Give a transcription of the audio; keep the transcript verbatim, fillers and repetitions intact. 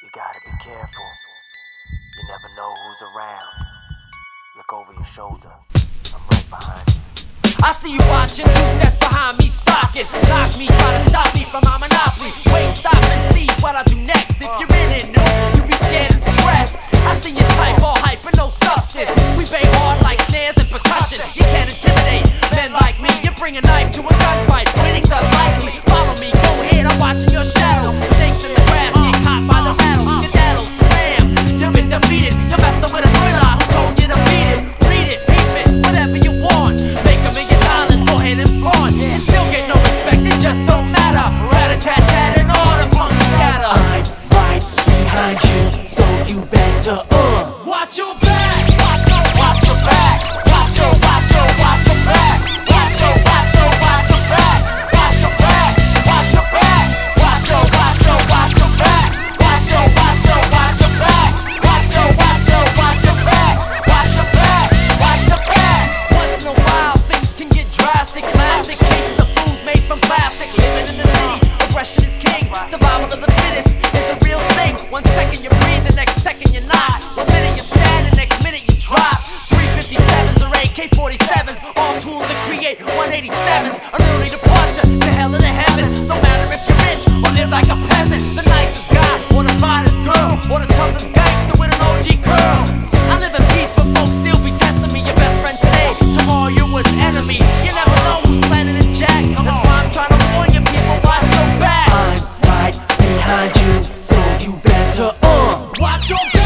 You gotta be careful. You never know who's around. Look over your shoulder. I'm right behind you. I see you watching, two steps behind me, stalking. Knock me, try to stop me from my monopoly. Wait, stop and see what I do next. If you're in it new, you be scared and stressed. I see your type, all hype and no substance. We bang hard like snares and percussion. You can't intimidate men like me. You bring a knife to a gunfight, winning's unlikely. Follow me, go ahead, I'm watching your shadow. Snakes in the grass, get caught by the rattle. Skedaddle, scram, you've been defeated. You're messing with a thriller, who told you to beat it? Read it, peep it, whatever you want. Make a million dollars, go ahead and flaunt. You still get no respect, it just don't matter. Rat-a-tat-tat and all the punks scatter. I'm right behind you, so you better uh Watch your back, Watch your, watch your back. Watch your, watch your, watch your back. Watch your, watch your, watch your back. Watch your back. Watch your back. Watch your, watch your, watch your back. Watch your, watch your, watch your back. Watch your, watch your, watch your back. Watch your back. Watch your back. once in a while things can get drastic. Classic cases of fools made from plastic. Living in the city, aggression is king. Survival of the fittest is a real thing. One second you breathe, the next second you're not. One minute you're standing, next minute you drop. three fifty-sevens or A K forty-sevens, all tools to create one eighty-sevens. An early departure to hell and to heaven. No matter if you're rich or live like a peasant, the nicest guy or the finest girl or the toughest gangster with an O G curl. I live in peace, but folks still be testing me. Your best friend today, tomorrow you're worst enemy. You never know who's planning a jack. That's why I'm trying to warn you, people, watch your back. I'm right behind you, so you better uh Watch your back.